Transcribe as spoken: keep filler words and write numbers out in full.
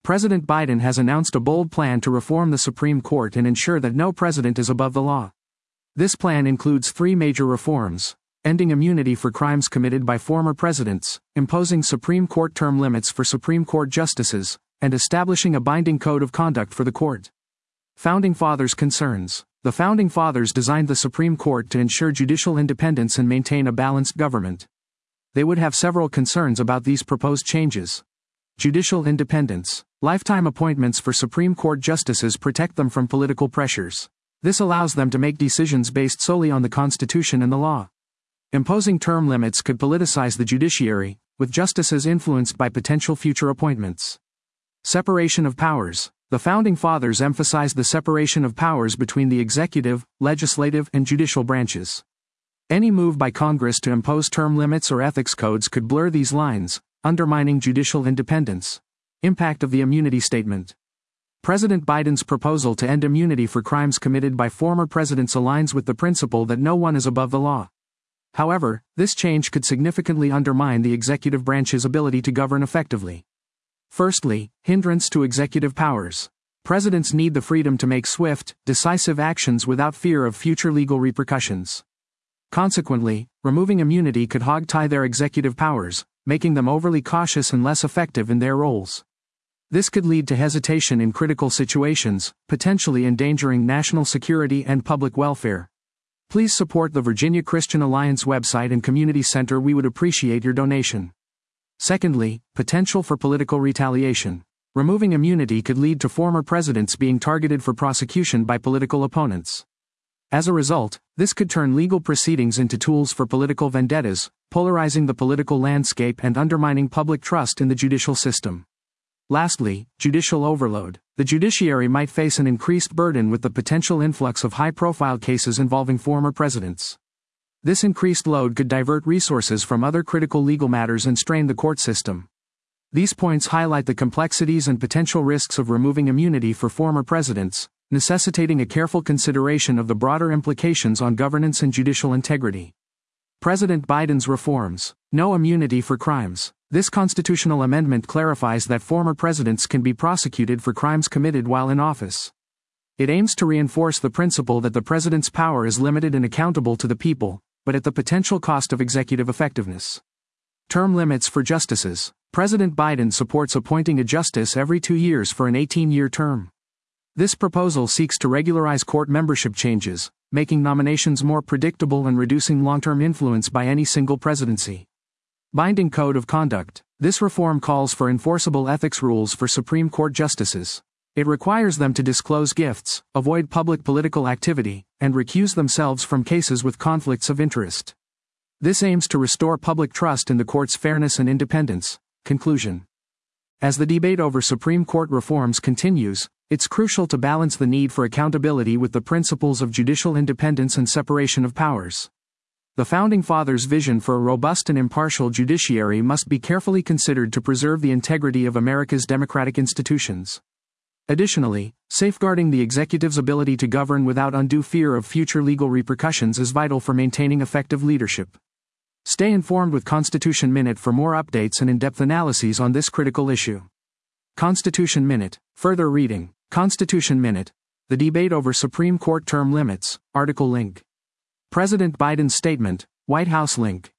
President Biden has announced a bold plan to reform the Supreme Court and ensure that no president is above the law. This plan includes three major reforms: ending immunity for crimes committed by former presidents, imposing Supreme Court term limits for Supreme Court justices, and establishing a binding code of conduct for the court. Founding Fathers' concerns. The Founding Fathers designed the Supreme Court to ensure judicial independence and maintain a balanced government. They would have several concerns about these proposed changes. Judicial independence. Lifetime appointments for Supreme Court justices protect them from political pressures. This allows them to make decisions based solely on the Constitution and the law. Imposing term limits could politicize the judiciary, with justices influenced by potential future appointments. Separation of powers. The Founding Fathers emphasized the separation of powers between the executive, legislative, and judicial branches. Any move by Congress to impose term limits or ethics codes could blur these lines, undermining judicial independence. Impact of the immunity statement. President Biden's proposal to end immunity for crimes committed by former presidents aligns with the principle that no one is above the law. However, this change could significantly undermine the executive branch's ability to govern effectively. Firstly, hindrance to executive powers. Presidents need the freedom to make swift, decisive actions without fear of future legal repercussions. Consequently, removing immunity could hog-tie their executive powers, making them overly cautious and less effective in their roles. This could lead to hesitation in critical situations, potentially endangering national security and public welfare. Please support the Virginia Christian Alliance website and community center. We would appreciate your donation. Secondly, potential for political retaliation. Removing immunity could lead to former presidents being targeted for prosecution by political opponents. As a result, this could turn legal proceedings into tools for political vendettas, polarizing the political landscape and undermining public trust in the judicial system. Lastly, judicial overload. The judiciary might face an increased burden with the potential influx of high-profile cases involving former presidents. This increased load could divert resources from other critical legal matters and strain the court system. These points highlight the complexities and potential risks of removing immunity for former presidents, necessitating a careful consideration of the broader implications on governance and judicial integrity. President Biden's reforms. No immunity for crimes. This constitutional amendment clarifies that former presidents can be prosecuted for crimes committed while in office. It aims to reinforce the principle that the president's power is limited and accountable to the people, but at the potential cost of executive effectiveness. Term limits for justices. President Biden supports appointing a justice every two years for an eighteen-year term. This proposal seeks to regularize court membership changes, making nominations more predictable and reducing long-term influence by any single presidency. Binding code of conduct. This reform calls for enforceable ethics rules for Supreme Court justices. It requires them to disclose gifts, avoid public political activity, and recuse themselves from cases with conflicts of interest. This aims to restore public trust in the court's fairness and independence. Conclusion. As the debate over Supreme Court reforms continues, it's crucial to balance the need for accountability with the principles of judicial independence and separation of powers. The Founding Fathers' vision for a robust and impartial judiciary must be carefully considered to preserve the integrity of America's democratic institutions. Additionally, safeguarding the executive's ability to govern without undue fear of future legal repercussions is vital for maintaining effective leadership. Stay informed with Constitution Minute for more updates and in-depth analyses on this critical issue. Constitution Minute. Further reading. Constitution Minute. The debate over Supreme Court term limits. Article link. President Biden's statement. White House link.